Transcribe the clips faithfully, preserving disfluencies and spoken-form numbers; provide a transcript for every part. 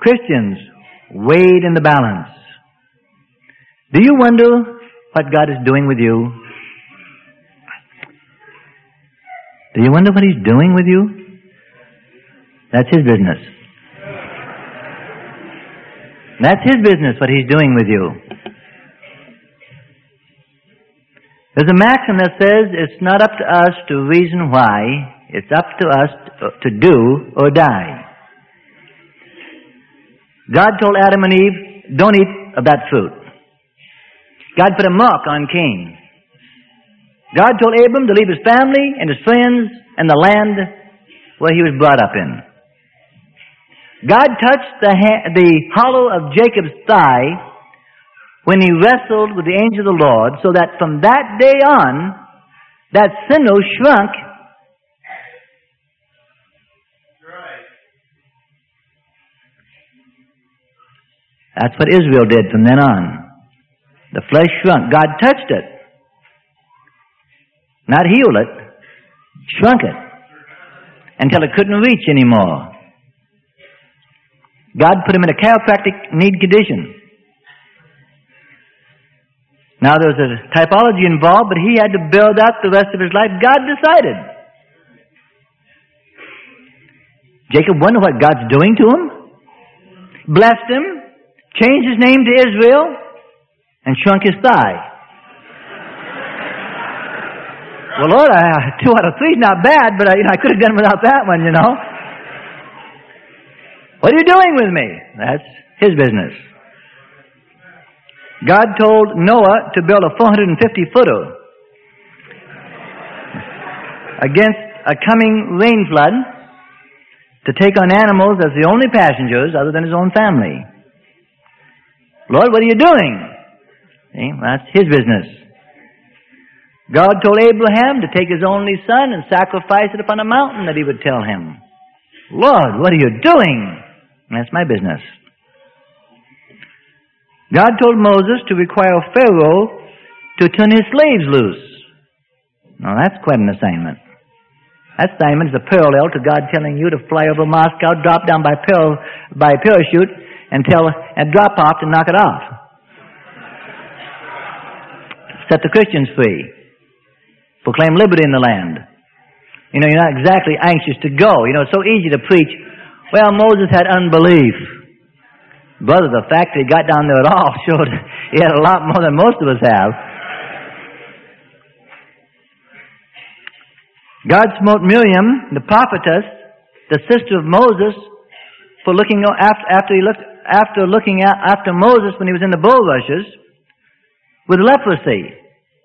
Christians weighed in the balance. Do you wonder what God is doing with you? Do you wonder what He's doing with you? That's His business. That's His business, what He's doing with you. There's a maxim that says it's not up to us to reason why, it's up to us to do or die. God told Adam and Eve, don't eat of that fruit. God put a mark on Cain. God told Abram to leave his family and his friends and the land where he was brought up in. God touched the, ha- the hollow of Jacob's thigh when he wrestled with the angel of the Lord, so that from that day on, that sinew shrunk. That's what Israel did from then on. The flesh shrunk. God touched it. Not healed it. Shrunk it. Until it couldn't reach anymore. God put him in a chiropractic need condition. Now there was a typology involved, but he had to build out the rest of his life. God decided. Jacob wondered what God's doing to him. Blessed him. Changed his name to Israel. And shrunk his thigh. Well, Lord, I, two out of three is not bad, but I, you know, I could have done without that one, you know. What are you doing with me? That's his business. God told Noah to build a four hundred fifty footer against a coming rain flood to take on animals as the only passengers other than his own family. Lord, what are you doing? See, that's his business. God told Abraham to take his only son and sacrifice it upon a mountain that he would tell him. Lord, what are you doing? That's my business. God told Moses to require Pharaoh to turn his slaves loose. Now that's quite an assignment. That assignment is a parallel to God telling you to fly over Moscow, drop down by, par- by parachute, and tell and drop off to knock it off. Set the Christians free. Proclaim liberty in the land. You know, you're not exactly anxious to go. You know, it's so easy to preach, well, Moses had unbelief. Brother, the fact that he got down there at all showed he had a lot more than most of us have. God smote Miriam, the prophetess, the sister of Moses, for looking after, after he looked after looking at, after Moses when he was in the bulrushes with leprosy.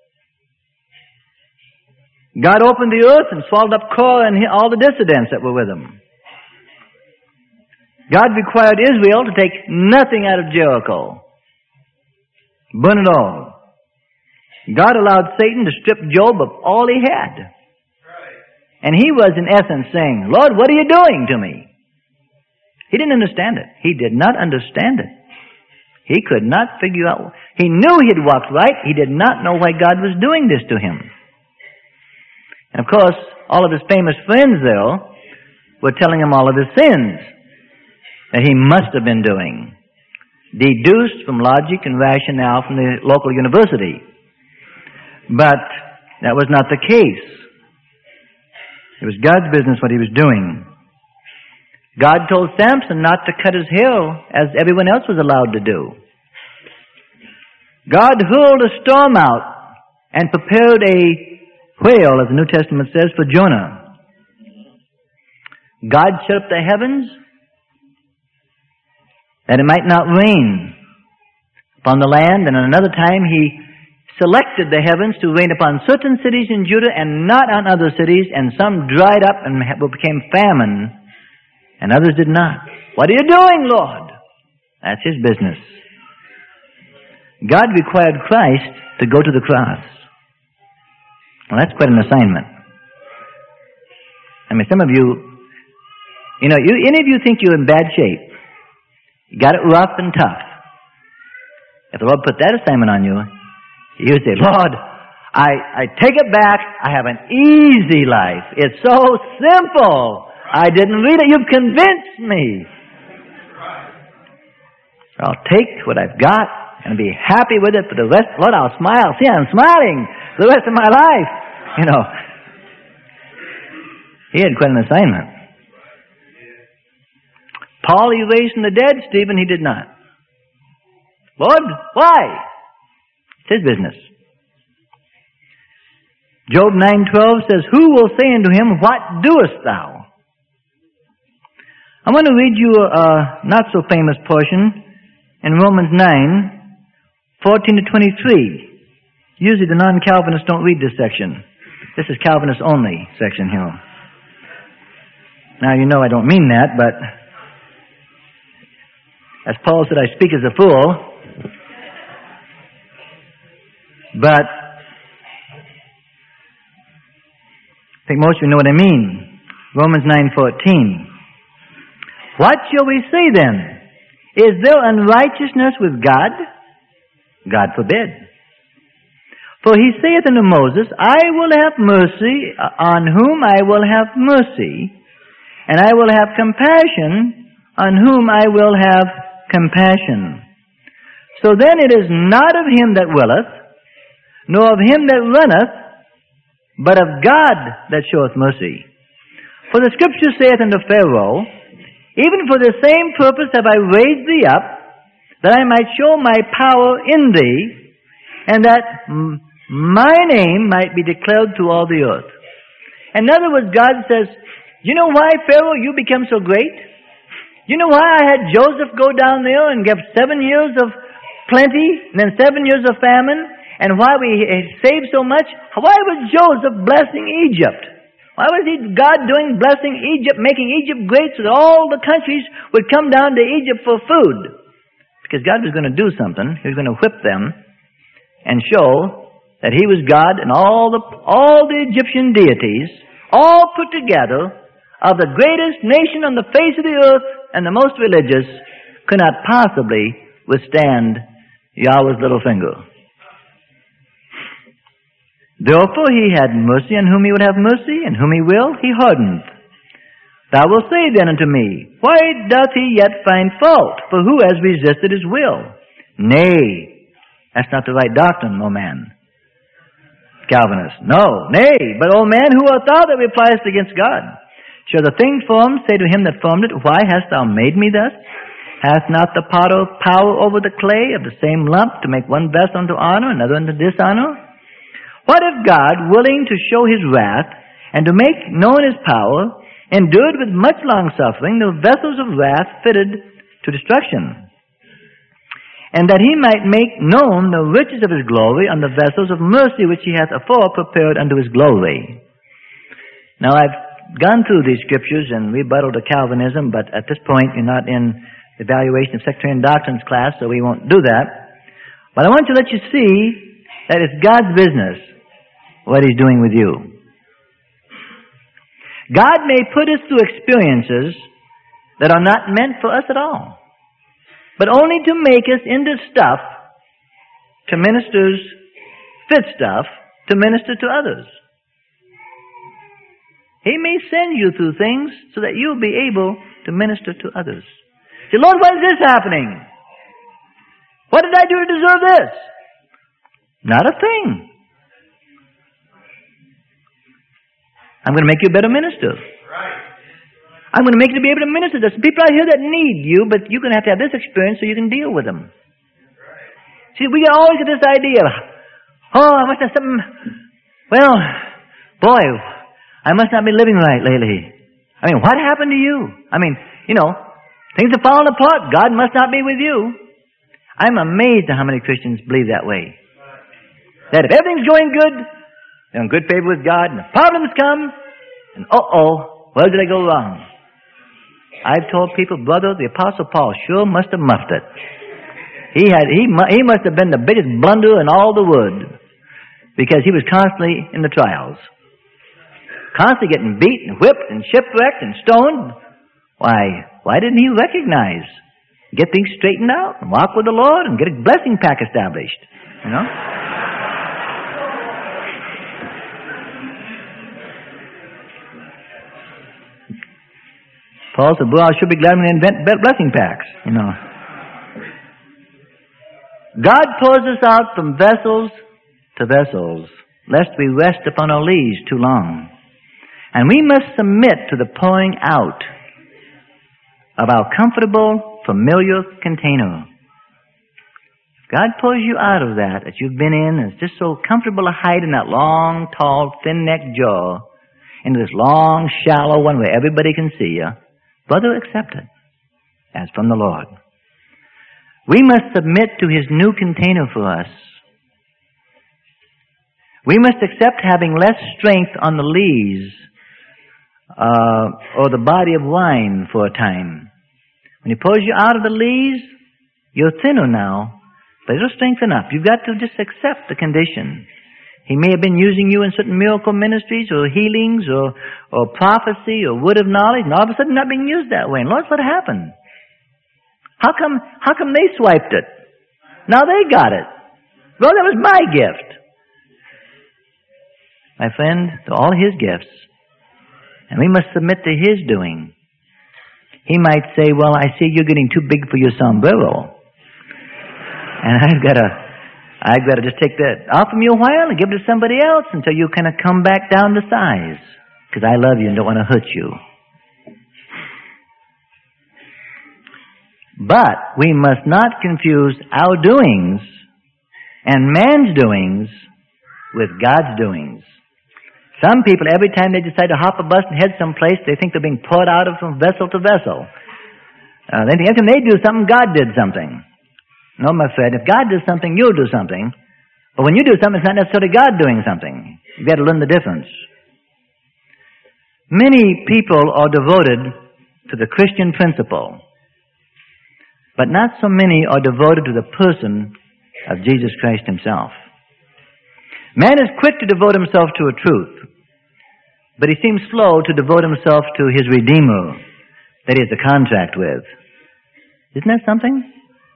God opened the earth and swallowed up Korah and all the dissidents that were with him. God required Israel to take nothing out of Jericho. Burn it all. God allowed Satan to strip Job of all he had. And he was in essence saying, Lord, what are you doing to me? He didn't understand it. He did not understand it. He could not figure out. He knew he had walked right. He did not know why God was doing this to him. And of course, all of his famous friends, though, were telling him all of his sins that he must have been doing, deduced from logic and rationale from the local university. But that was not the case. It was God's business what he was doing. God told Samson not to cut his hair as everyone else was allowed to do. God hurled a storm out and prepared a whale, as the New Testament says, for Jonah. God shut up the heavens that it might not rain upon the land, and another time he selected the heavens to rain upon certain cities in Judah and not on other cities, and some dried up and became famine, and others did not. What are you doing, Lord? That's his business. God required Christ to go to the cross. Well, that's quite an assignment. I mean, some of you, you know, you, any of you think you're in bad shape? You got it rough and tough. If the Lord put that assignment on you, you would say, Lord, I, I take it back. I have an easy life. It's so simple. I didn't read it. You've convinced me. I'll take what I've got and be happy with it for the rest. Lord, I'll smile. See, I'm smiling for the rest of my life. You know. He had quite an assignment. Paul he raised from the dead. Stephen he did not. Lord, why? It's his business. Job nine twelve says, who will say unto him, what doest thou? I want to read you a not-so-famous portion in Romans nine, fourteen to twenty-three. Usually the non-Calvinists don't read this section. This is Calvinist-only section here. Now, you know I don't mean that, but as Paul said, I speak as a fool. But I think most of you know what I mean. Romans nine fourteen. What shall we say then? Is there unrighteousness with God? God forbid. For he saith unto Moses, I will have mercy on whom I will have mercy, and I will have compassion on whom I will have compassion. So then it is not of him that willeth, nor of him that runneth, but of God that showeth mercy. For the Scripture saith unto Pharaoh, even for the same purpose have I raised thee up, that I might show my power in thee, and that m- my name might be declared to all the earth. In other words, God says, you know why, Pharaoh, you become so great? You know why I had Joseph go down there and give seven years of plenty, and then seven years of famine, and why we saved so much? Why was Joseph blessing Egypt? Why was he, God doing blessing Egypt, making Egypt great so that all the countries would come down to Egypt for food? Because God was going to do something. He was going to whip them and show that He was God, and all the all the Egyptian deities, all put together, of the greatest nation on the face of the earth and the most religious, could not possibly withstand Yahweh's little finger. Therefore he had mercy on whom he would have mercy, and whom he will, he hardened. Thou wilt say then unto me, why doth he yet find fault? For who has resisted his will? Nay, that's not the right doctrine, O man. Calvinist. No, nay, but O man, who art thou that repliest against God? Shall the thing formed say to him that formed it, why hast thou made me thus? Hath not the potter power over the clay of the same lump to make one vessel unto honor, another unto dishonor? What if God, willing to show His wrath, and to make known His power, endured with much long-suffering the vessels of wrath fitted to destruction, and that He might make known the riches of His glory on the vessels of mercy which He hath afore prepared unto His glory? Now I've gone through these scriptures and rebuttal to Calvinism, but at this point you're not in the evaluation of sectarian doctrines class, so we won't do that. But I want to let you see that it's God's business what He's doing with you. God may put us through experiences that are not meant for us at all, but only to make us into stuff, to ministers, fit stuff, to minister to others. He may send you through things so that you'll be able to minister to others. Say, Lord, why is this happening? What did I do to deserve this? Not a thing. I'm going to make you a better minister. Right. I'm going to make you to be able to minister. There's people out here that need you, but you're going to have to have this experience so you can deal with them. Right. See, we always get this idea, oh, I must have something, well, boy, I must not be living right lately. I mean, what happened to you? I mean, you know, things have fallen apart. God must not be with you. I'm amazed at how many Christians believe that way. That if everything's going good, they're in good favor with God, and the problems come, and uh-oh, where did I go wrong? I've told people, brother, the Apostle Paul sure must have muffed it. He had, he, he must have been the biggest blunder in all the wood, because he was constantly in the trials. Constantly getting beat and whipped and shipwrecked and stoned. Why, why didn't he recognize? Get things straightened out and walk with the Lord and get a blessing pack established, you know? Paul said, well, I should be glad when they invent blessing packs, you know. God pours us out from vessels to vessels, lest we rest upon our lees too long. And we must submit to the pouring out of our comfortable, familiar container. God pulls you out of that that you've been in, and it's just so comfortable to hide in that long, tall, thin-necked jaw, into this long, shallow one where everybody can see you. Brother, accept it as from the Lord. We must submit to His new container for us. We must accept having less strength on the lees uh, or the body of wine for a time. When He pulls you out of the lees, you're thinner now, but it'll strengthen up. You've got to just accept the condition. He may have been using you in certain miracle ministries or healings or, or prophecy or word of knowledge, and all of a sudden not being used that way. And Lord, what happened? How come, how come they swiped it? Now they got it. Well, that was my gift. My friend, they're all His gifts. And we must submit to His doing. He might say, well, I see you're getting too big for your sombrero. And I've got to, I've got to just take that off from you a while and give it to somebody else until you kind of come back down to size. Because I love you and don't want to hurt you. But we must not confuse our doings and man's doings with God's doings. Some people, every time they decide to hop a bus and head someplace, they think they're being poured out of from vessel to vessel. Uh, they think every time they do something, God did something. No, my friend, if God does something, you'll do something. But when you do something, it's not necessarily God doing something. You've got to learn the difference. Many people are devoted to the Christian principle, but not so many are devoted to the person of Jesus Christ Himself. Man is quick to devote himself to a truth, but he seems slow to devote himself to his Redeemer that he has a contract with. Isn't that something?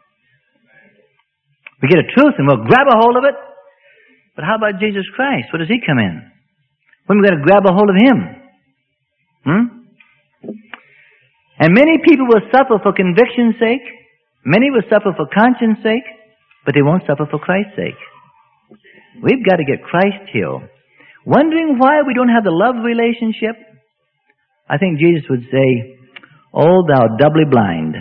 We get a truth and we'll grab a hold of it. But how about Jesus Christ? Where does He come in? When are we going to grab a hold of Him? Hmm? And many people will suffer for conviction's sake. Many will suffer for conscience sake. But they won't suffer for Christ's sake. We've got to get Christ here. Wondering why we don't have the love relationship? I think Jesus would say, "O thou doubly blind."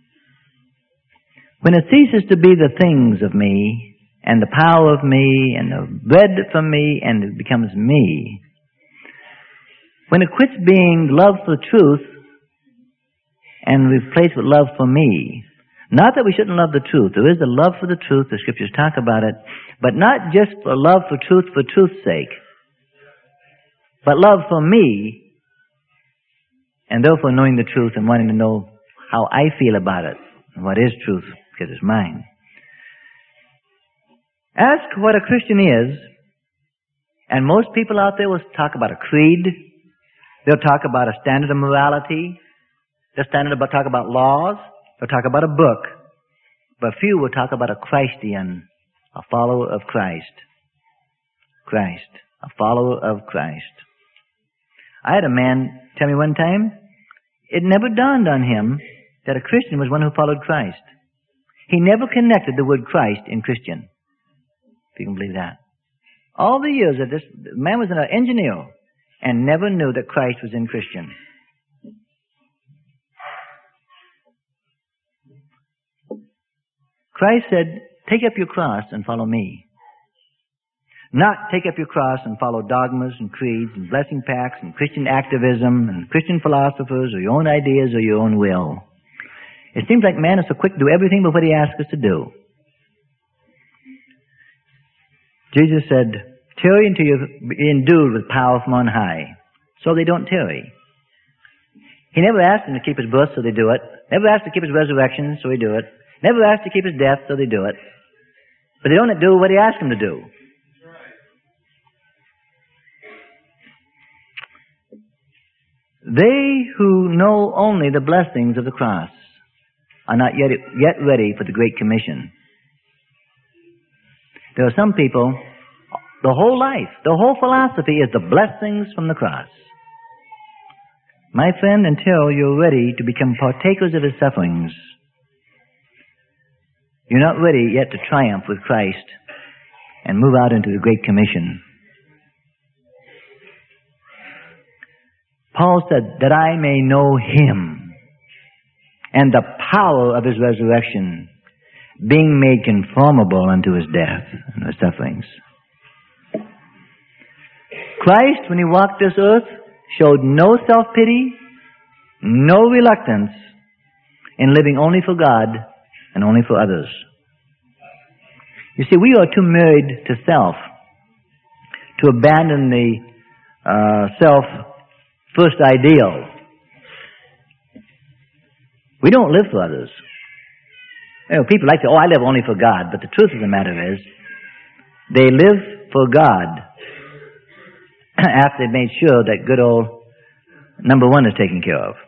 When it ceases to be the things of me, and the power of me, and the bread from me, and it becomes me. When it quits being love for truth, and replaced with love for me. Not that we shouldn't love the truth. There is a love for the truth. The Scriptures talk about it. But not just for love for truth for truth's sake. But love for me, and therefore knowing the truth and wanting to know how I feel about it. And what is truth, because it's mine. Ask what a Christian is, and most people out there will talk about a creed. They'll talk about a standard of morality. They'll standard about, talk about laws. They'll talk about a book. But few will talk about a Christian, a follower of Christ. Christ, a follower of Christ. I had a man tell me one time, it never dawned on him that a Christian was one who followed Christ. He never connected the word Christ in Christian. If you can believe that. All the years that this man was an engineer and never knew that Christ was in Christian. Christ said, take up your cross and follow me. Not take up your cross and follow dogmas and creeds and blessing pacts and Christian activism and Christian philosophers or your own ideas or your own will. It seems like man is so quick to do everything but what he asks us to do. Jesus said, tarry until you're endued with power from on high. So they don't tarry. He never asked them to keep his birth, so they do it. Never asked to keep his resurrection, so they do it. Never asked to keep his death, so they do it. But they don't do what he asked them to do. They who know only the blessings of the cross are not yet, yet ready for the Great Commission. There are some people, the whole life, the whole philosophy is the blessings from the cross. My friend, until you're ready to become partakers of his sufferings, You're not ready yet to triumph with Christ and move out into the Great Commission. Paul said, that I may know Him and the power of His resurrection, being made conformable unto His death and His sufferings. Christ, when He walked this earth, showed no self-pity, no reluctance in living only for God and only for others. You see, we are too married to self to abandon the uh, self-first ideal. We don't live for others. You know, people like to, oh, I live only for God. But the truth of the matter is, they live for God after they've made sure that good old number one is taken care of.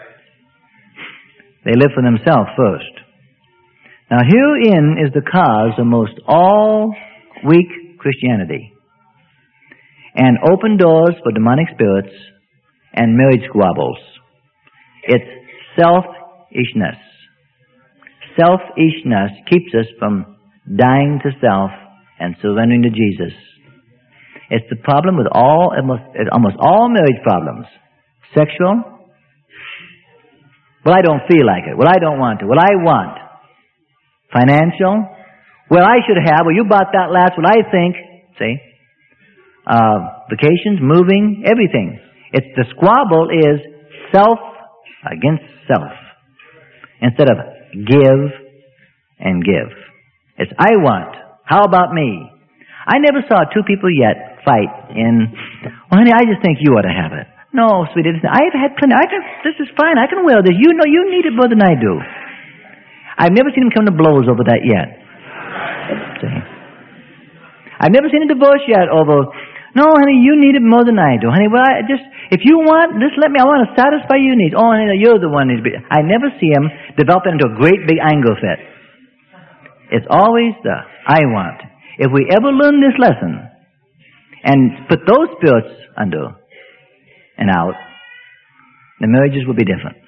They live for themselves first. Now, herein is the cause of most all weak Christianity and open doors for demonic spirits and marriage squabbles. It's selfishness. Selfishness keeps us from dying to self and surrendering to Jesus. It's the problem with all, almost, almost all marriage problems. Sexual. Well, I don't feel like it. Well, I don't want to. Well, I want. Financial. Well, I should have. Well, you bought that last. Well, I think. See? Uh, vacations, moving, everything. It's the squabble is self against self. Instead of give and give. It's I want. How about me? I never saw two people yet fight in, well, honey, I just think you ought to have it. No, sweetie, I've had plenty. I can, this is fine. I can wear this. You know, you need it more than I do. I've never seen them come to blows over that yet. See? I've never seen a divorce yet over, no, honey, you need it more than I do. Honey, well, I just, if you want, just let me, I want to satisfy your needs. Oh, honey, you're the one who's, I never see them develop into a great big anger fit. It's always the, I want. If we ever learn this lesson and put those spirits under and out, the marriages will be different.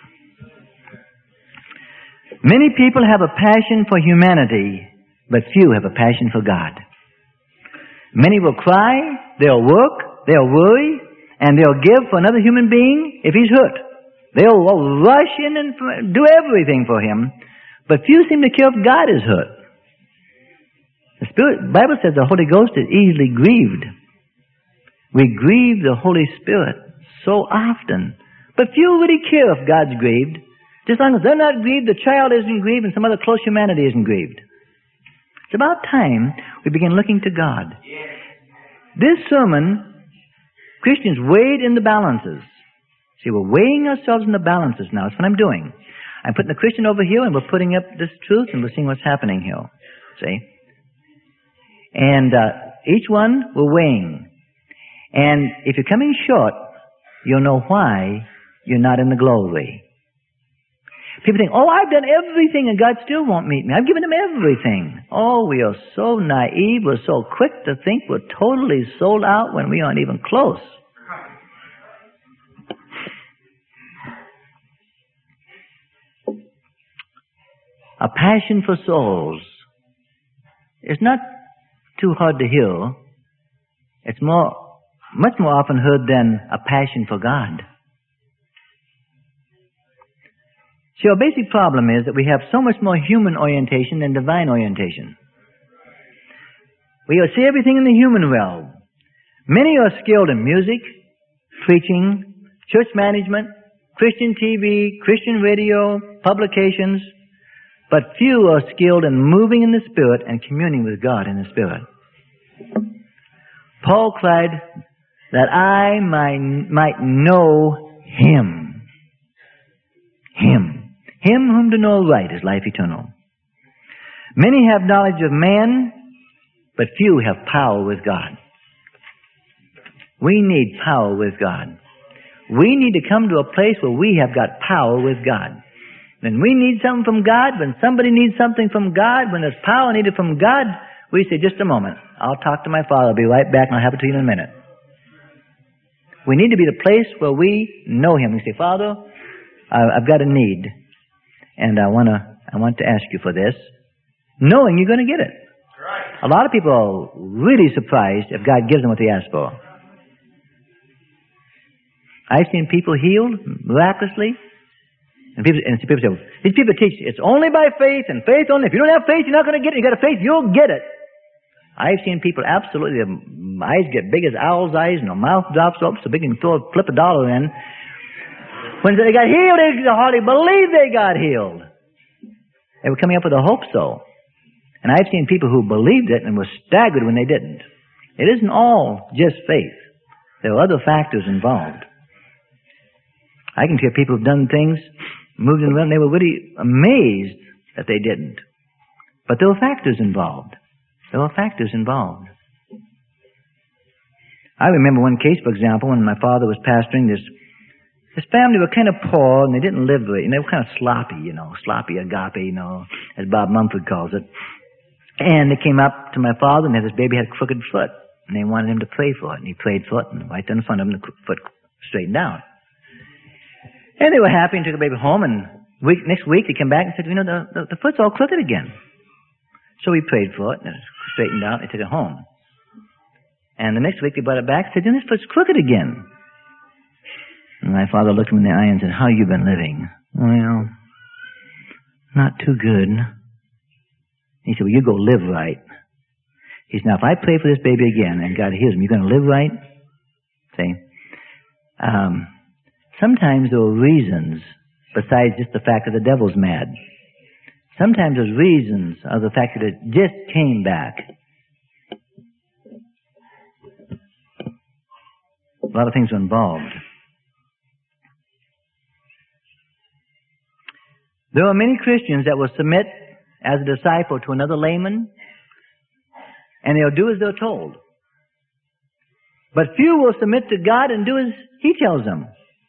Many people have a passion for humanity, but few have a passion for God. Many will cry, they'll work, they'll worry, and they'll give for another human being if he's hurt. They'll rush in and do everything for him, but few seem to care if God is hurt. The Spirit, Bible says the Holy Ghost is easily grieved. We grieve the Holy Spirit so often, but few really care if God's grieved. Just as long as they're not grieved, the child isn't grieved, and some other close humanity isn't grieved. It's about time we begin looking to God. This sermon, Christians weighed in the balances. See, we're weighing ourselves in the balances now. That's what I'm doing. I'm putting the Christian over here, and we're putting up this truth, and we're seeing what's happening here. See? And uh, each one we're weighing. And if you're coming short, you'll know why you're not in the glory. People think, oh, I've done everything and God still won't meet me. I've given Him everything. Oh, we are so naive. We're so quick to think we're totally sold out when we aren't even close. A passion for souls is not too hard to hear. It's more, much more often heard than a passion for God. See, our basic problem is that we have so much more human orientation than divine orientation. We see everything in the human realm. Many are skilled in music, preaching, church management, Christian T V, Christian radio, publications, but few are skilled in moving in the Spirit and communing with God in the Spirit. Paul cried that I might, might know Him. Him. Him whom to know right is life eternal. Many have knowledge of man, but few have power with God. We need power with God. We need to come to a place where we have got power with God. When we need something from God, when somebody needs something from God, when there's power needed from God, we say, just a moment. I'll talk to my Father. I'll be right back and I'll have it to you in a minute. We need to be the place where we know Him. We say, Father, I've got a need. And I want to I want to ask you for this. knowing you're going to get it. A lot of people are really surprised if God gives them what they ask for. I've seen people healed miraculously. And people, and people say, these people teach, it's only by faith and faith only. If you don't have faith, you're not going to get it. You got a faith, you'll get it. I've seen people absolutely, their eyes get big as owl's eyes and their mouth drops up so big you can throw, flip a dollar in. When they got healed, they hardly believed they got healed. They were coming up with a hope so. And I've seen people who believed it and were staggered when they didn't. It isn't all just faith. There are other factors involved. I can hear people who've done things, moved in the realm, they were really amazed that they didn't. But there were factors involved. There were factors involved. I remember one case, for example, when my father was pastoring, this His family were kind of poor, and they didn't live very, and they were kind of sloppy, you know, sloppy agape, you know, as Bob Mumford calls it. And they came up to my father, and this baby had a crooked foot, and they wanted him to pray for it, and he prayed for it, and right in front of him, the foot straightened out. And they were happy and took the baby home, and week, next week they came back and said, you know, the, the, the foot's all crooked again. So we prayed for it, and it straightened out, and they took it home. And the next week they brought it back and said, this foot's crooked again. And my father looked him in the eye and said, how you been living? Well, not too good. He said, well, you go live right. He said, now if I pray for this baby again and God heals him, you going to live right? See? Um, sometimes there are reasons besides just the fact that the devil's mad. Sometimes there's reasons of the fact that it just came back. A lot of things are involved. There are many Christians that will submit as a disciple to another layman, and they'll do as they're told. But few will submit to God and do as He tells them.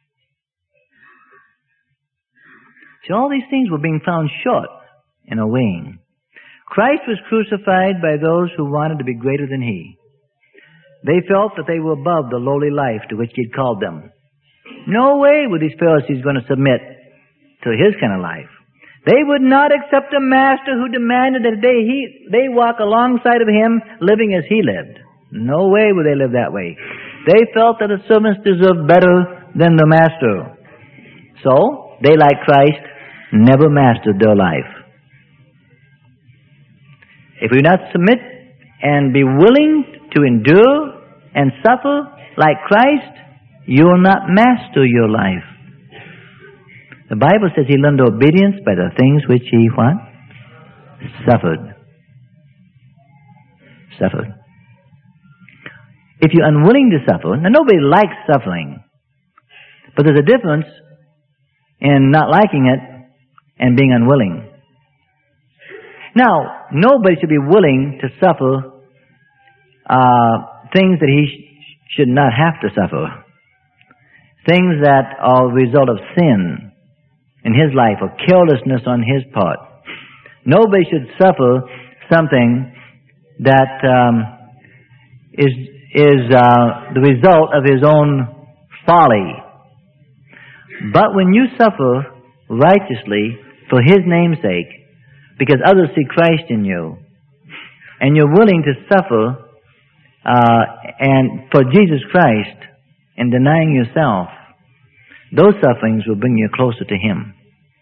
See, all these things were being found short in a weighing. Christ was crucified by those who wanted to be greater than He. They felt that they were above the lowly life to which He'd called them. No way were these Pharisees going to submit to His kind of life. They would not accept a master who demanded that they, he, they walk alongside of Him living as He lived. No way would they live that way. They felt that the servants deserved better than the master. So, they, like Christ, never mastered their life. If we do not submit and be willing to endure and suffer like Christ, you will not master your life. The Bible says He learned obedience by the things which He what? Suffered. Suffered. If you're unwilling to suffer, now nobody likes suffering, but there's a difference in not liking it and being unwilling. Now, nobody should be willing to suffer uh, things that he sh- should not have to suffer. Things that are a result of sin in his life or carelessness on his part. Nobody should suffer something that um, is is uh, the result of his own folly. But when you suffer righteously for His name's sake, because others see Christ in you, and you're willing to suffer uh, and for Jesus Christ and denying yourself, those sufferings will bring you closer to Him.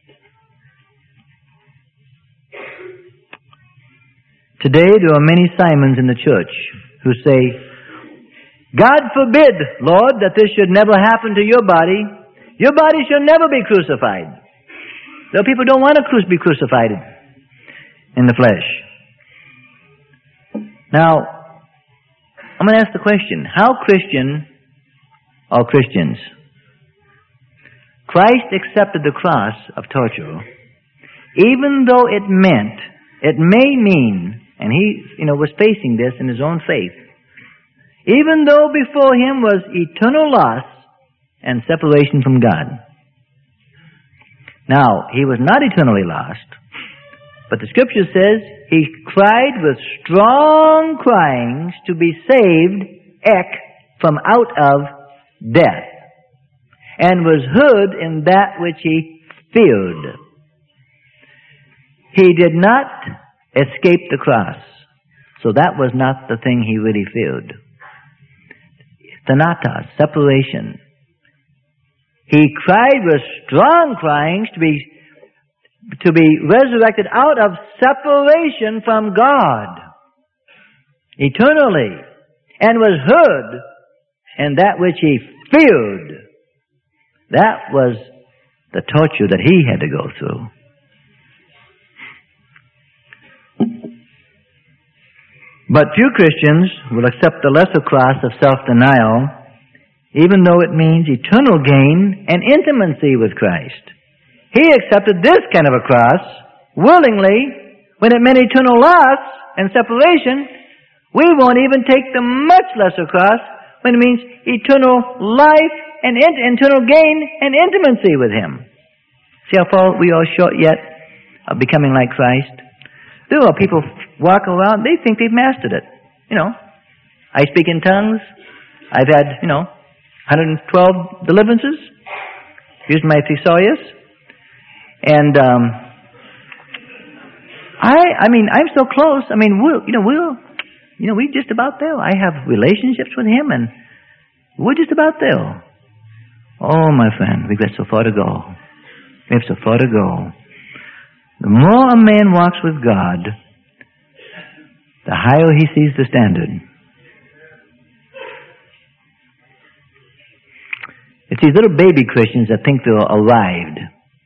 Today there are many Simons in the church who say, God forbid, Lord, that this should never happen to your body. Your body should never be crucified. Though people don't want to be crucified in the flesh. Now, I'm going to ask the question, how Christian are Christians? Christ accepted the cross of torture, even though it meant, it may mean, and He, you know, was facing this in His own faith, even though before Him was eternal loss and separation from God. Now, He was not eternally lost, but the Scripture says He cried with strong cryings to be saved, ek, from out of death, and was heard in that which He feared. He did not escaped the cross. So that was not the thing he really feared. Thanatos, separation. He cried with strong cryings to be, to be resurrected out of separation from God eternally, and was heard in that which he feared. That was the torture that he had to go through. But few Christians will accept the lesser cross of self-denial, even though it means eternal gain and intimacy with Christ. He accepted this kind of a cross willingly when it meant eternal loss and separation. We won't even take the much lesser cross when it means eternal life and in- eternal gain and intimacy with Him. See how far we are short yet of becoming like Christ? There are people walk around, they think they've mastered it. You know, I speak in tongues. I've had, you know, one hundred twelve deliverances. Used my thesaurus. And, um, I, I mean, I'm so close. I mean, we're, you know, we're, you know, we're just about there. I have relationships with Him, and we're just about there. Oh, my friend, we've got so far to go. We have so far to go. The more a man walks with God, the higher he sees the standard. It's these little baby Christians that think they're arrived.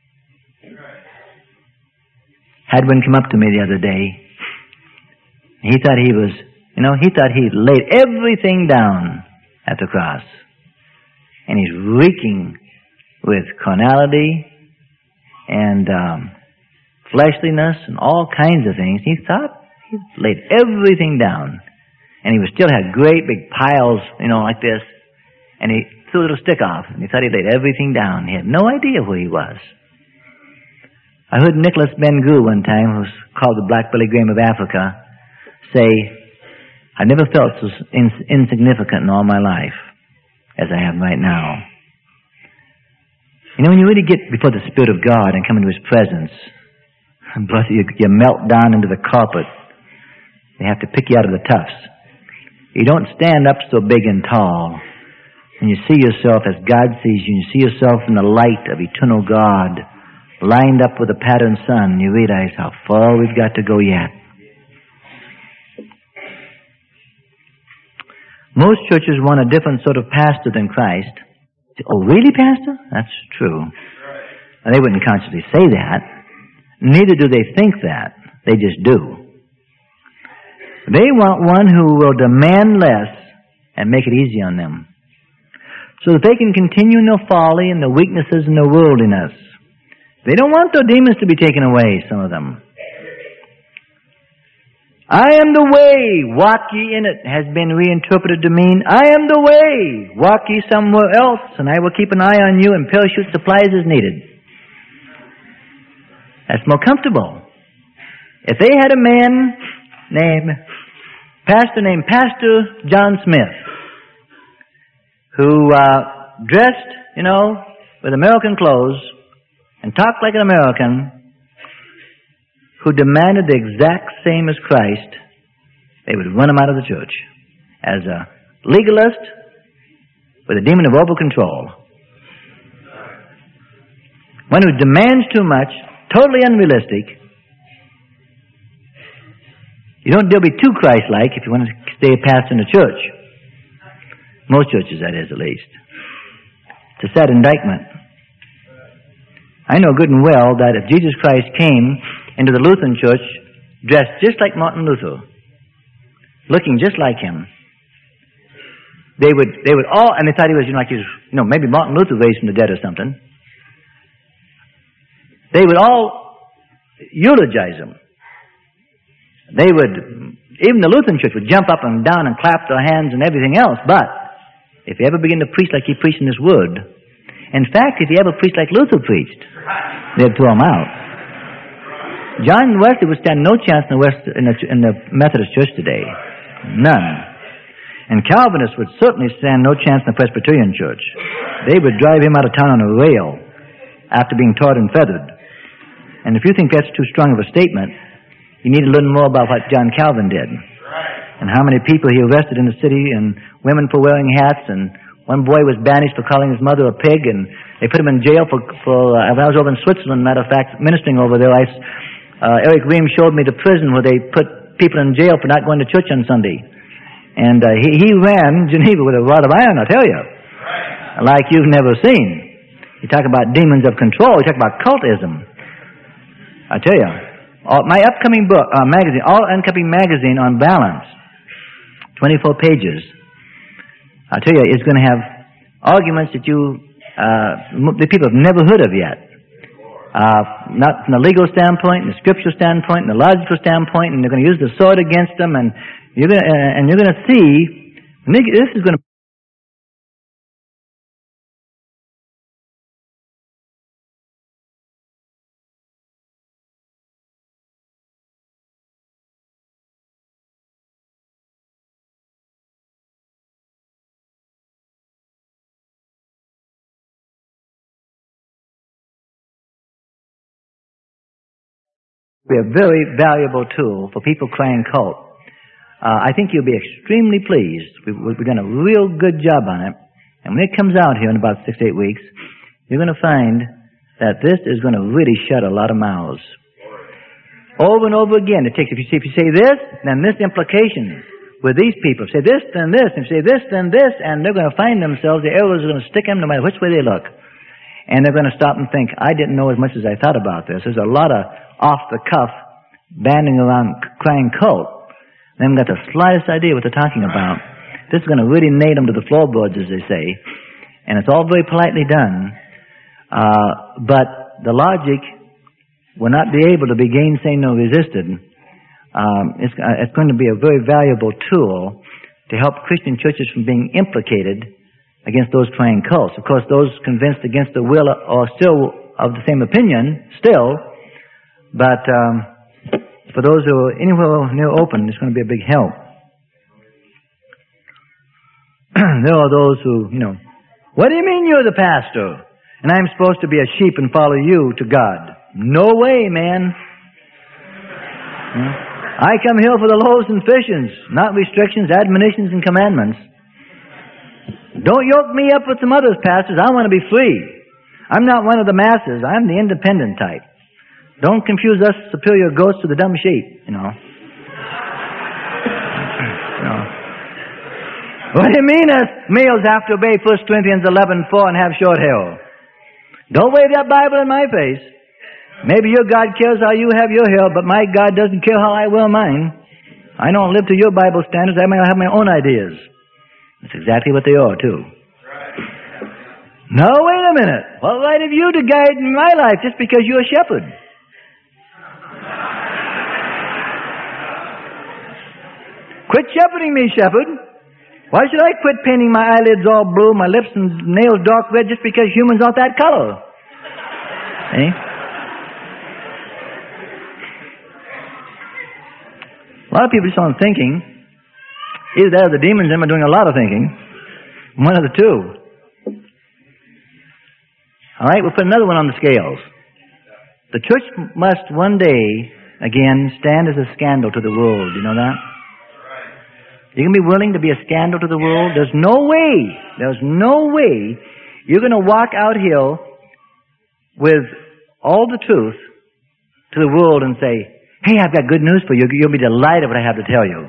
Had one come up to me the other day. He thought he was, you know, he thought he'd laid everything down at the cross. And he's reeking with carnality and um, fleshliness and all kinds of things. He thought he laid everything down. And he was still had great big piles, you know, like this. And he threw a little stick off. And he thought he laid everything down. He had no idea who he was. I heard Nicholas Ben-Gu one time, who's called the Black Billy Graham of Africa, say, I never felt so ins- insignificant in all my life as I have right now. You know, when you really get before the Spirit of God and come into His presence, brother, you, you melt down into the carpet. They have to pick you out of the tufts. You don't stand up so big and tall. And you see yourself as God sees you. You see yourself in the light of eternal God, lined up with the patterned sun. You realize how far we've got to go yet. Most churches want a different sort of pastor than Christ. Oh, really, Pastor? That's true. Well, they wouldn't consciously say that. Neither do they think that. They just do. They want one who will demand less and make it easy on them, so that they can continue in their folly and their weaknesses and their worldliness. They don't want their demons to be taken away, some of them. I am the way, walk ye in it, has been reinterpreted to mean, I am the way, walk ye somewhere else, and I will keep an eye on you and parachute supplies as needed. That's more comfortable. If they had a man named, pastor named Pastor John Smith, who uh, dressed, you know, with American clothes and talked like an American, who demanded the exact same as Christ, they would run him out of the church as a legalist with a demon of over-control. One who demands too much, totally unrealistic. You don't dare be too Christ-like if you want to stay a pastor in the church. Most churches, that is, at least. It's a sad indictment. I know good and well that if Jesus Christ came into the Lutheran church dressed just like Martin Luther, looking just like him, they would they would all, and they thought he was, you know, like he was, you know, maybe Martin Luther raised from the dead or something. They would all eulogize him. They would, even the Lutheran church would jump up and down and clap their hands and everything else, but if he ever began to preach like he preached in this word, in fact, if he ever preached like Luther preached, they'd throw him out. John Wesley would stand no chance in the, West, in the, in the Methodist Church today. None. And Calvinists would certainly stand no chance in the Presbyterian Church. They would drive him out of town on a rail after being tarred and feathered. And if you think that's too strong of a statement, you need to learn more about what John Calvin did. And how many people he arrested in the city, and women for wearing hats, and one boy was banished for calling his mother a pig, and they put him in jail for, for uh, when I was over in Switzerland, matter of fact, ministering over there, I, uh, Eric Ream showed me the prison where they put people in jail for not going to church on Sunday. And uh, he, he ran Geneva with a rod of iron, I tell you, like you've never seen. You talk about demons of control, you talk about cultism. I tell you, all, my upcoming book, uh, magazine, all upcoming magazine on balance, twenty-four pages, I tell you, it's going to have arguments that you, uh, the people have never heard of yet. Uh, not from the legal standpoint, the scriptural standpoint, the logical standpoint, and they're going to use the sword against them, and you're going to, uh, and you're going to see, this is going to be a very valuable tool for people crying cult. Uh, I think you'll be extremely pleased. We've, we've done a real good job on it. And when it comes out here in about six, eight weeks, you're going to find that this is going to really shut a lot of mouths. Over and over again, it takes, if you say, if you say this, then this implication with these people. Say this, then this, and say this, then this, and they're going to find themselves, the arrows are going to stick them no matter which way they look. And they're going to stop and think, I didn't know as much as I thought about this. There's a lot of off-the-cuff banding around crying cult. They haven't got the slightest idea what they're talking about. This is going to really nail them to the floorboards, as they say. And it's all very politely done. Uh, but the logic will not be able to be gainsaid nor resisted. Um, it's, uh, it's going to be a very valuable tool to help Christian churches from being implicated against those crying cults. Of course, those convinced against the will are still of the same opinion, still. But um, for those who are anywhere near open, it's going to be a big help. There are those who, you know, what do you mean you're the pastor? And I'm supposed to be a sheep and follow you to God. No way, man. Hmm? I come here for the loaves and fishes, not restrictions, admonitions, and commandments. Don't yoke me up with some others, pastors. I want to be free. I'm not one of the masses. I'm the independent type. Don't confuse us superior goats with the dumb sheep, you know. you know. What do you mean us males have to obey First Corinthians eleven four and have short hair? Don't wave that Bible in my face. Maybe your God cares how you have your hair, but my God doesn't care how I wear mine. I don't live to your Bible standards. I may have my own ideas. That's exactly what they are, too. Now, wait a minute. What right have you to guide my life just because you're a shepherd? Quit shepherding me, shepherd. Why should I quit painting my eyelids all blue, my lips and nails dark red just because humans aren't that color? Eh? A lot of people just aren't thinking. Either that or the demons in them are doing a lot of thinking. One of the two. All right, we'll put another one on the scales. The church must one day, again, stand as a scandal to the world. You know that? You're going to be willing to be a scandal to the world? There's no way, there's no way you're going to walk out here with all the truth to the world and say, hey, I've got good news for you. You'll be delighted what I have to tell you.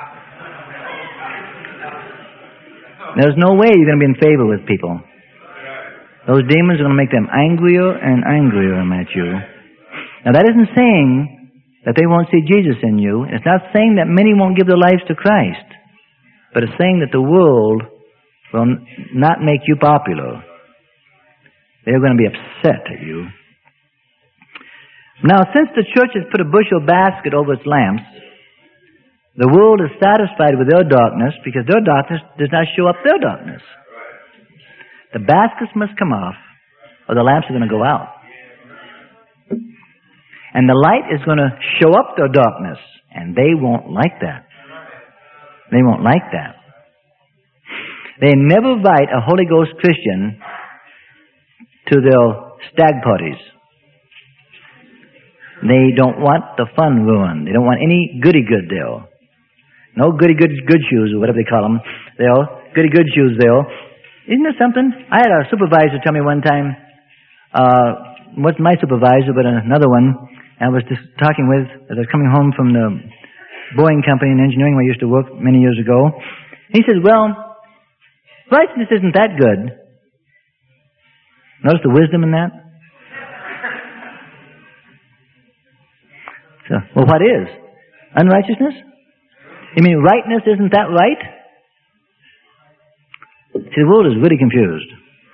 There's no way you're going to be in favor with people. Those demons are going to make them angrier and angrier at you. Now, that isn't saying that they won't see Jesus in you. It's not saying that many won't give their lives to Christ. But it's saying that the world will not make you popular. They're going to be upset at you. Now, since the church has put a bushel basket over its lamps, the world is satisfied with their darkness because their darkness does not show up their darkness. The baskets must come off or the lamps are going to go out. And the light is going to show up their darkness, and they won't like that. They won't like that. They never invite a Holy Ghost Christian to their stag parties. They don't want the fun ruined. They don't want any goody-good there. No goody-good good shoes, or whatever they call them. There, goody-good shoes there. Isn't there something? I had a supervisor tell me one time, uh, wasn't my supervisor, but another one, I was just talking with, as I was coming home from the Boeing company in engineering where I used to work many years ago. He said, well, righteousness isn't that good. Notice the wisdom in that? So, well, what is? Unrighteousness? You mean rightness isn't that right? See, the world is really confused.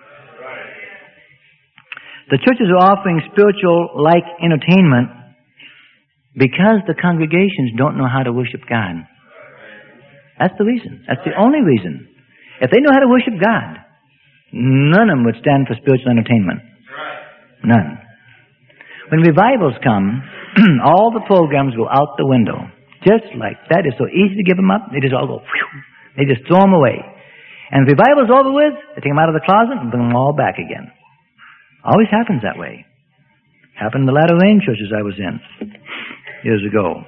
The churches are offering spiritual-like entertainment because the congregations don't know how to worship God. That's the reason. That's the only reason. If they know how to worship God, none of them would stand for spiritual entertainment. None. When revivals come, all the programs go out the window. Just like that. It's so easy to give them up. They just all go, whew, they just throw them away. And if revival's over with, they take them out of the closet and bring them all back again. Always happens that way. Happened in the latter rain churches I was in years ago.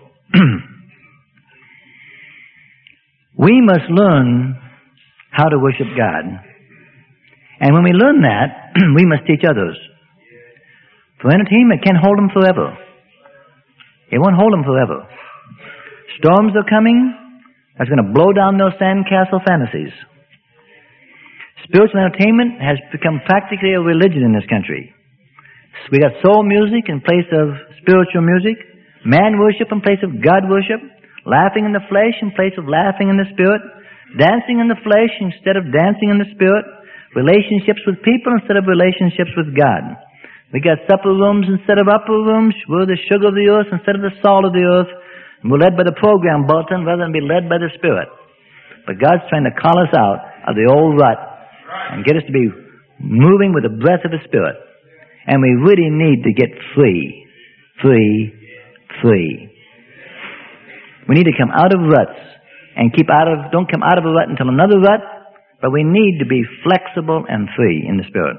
We must learn how to worship God. And when we learn that, we must teach others. For entertainment can't hold them forever. It won't hold them forever. Storms are coming. That's going to blow down those sandcastle fantasies. Spiritual entertainment has become practically a religion in this country. We got soul music in place of spiritual music, man worship in place of God worship, laughing in the flesh in place of laughing in the spirit, dancing in the flesh instead of dancing in the spirit, relationships with people instead of relationships with God. We got supper rooms instead of upper rooms. We're the sugar of the earth instead of the salt of the earth. And we're led by the program bulletin rather than be led by the Spirit. But God's trying to call us out of the old rut and get us to be moving with the breath of the Spirit. And we really need to get free. Free. Free. We need to come out of ruts and keep out of, don't come out of a rut until another rut, but we need to be flexible and free in the Spirit.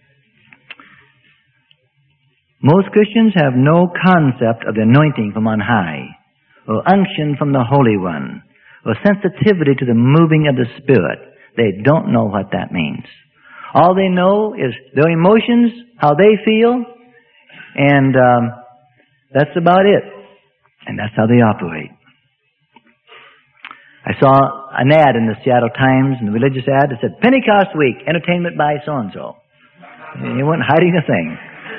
Most Christians have no concept of the anointing from on high, or unction from the Holy One, or sensitivity to the moving of the Spirit. They don't know what that means. All they know is their emotions, how they feel, and um, that's about it. And that's how they operate. I saw an ad in the Seattle Times, in the religious ad, that said, Pentecost Week, entertainment by so-and-so. And you weren't hiding a thing.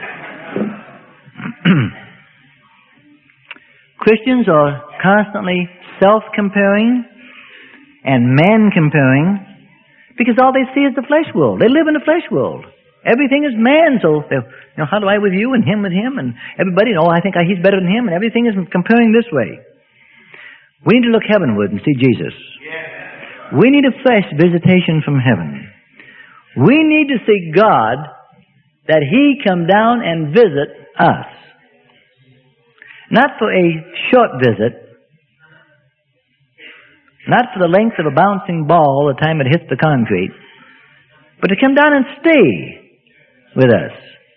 Christians are constantly self-comparing and man-comparing because all they see is the flesh world. They live in the flesh world. Everything is man, so you know, how do I with you and him with him and everybody? Oh, I think he's better than him, and everything is comparing this way. We need to look heavenward and see Jesus. We need a fresh visitation from heaven. We need to see God, that He come down and visit us. Not for a short visit, not for the length of a bouncing ball the time it hits the concrete, but to come down and stay with us,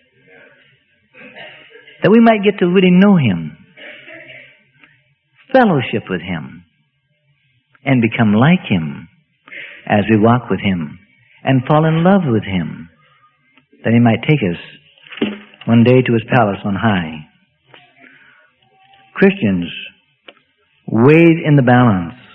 that we might get to really know Him, fellowship with Him, and become like Him as we walk with Him and fall in love with Him, that He might take us one day to His palace on high. Christians, weighed in the balance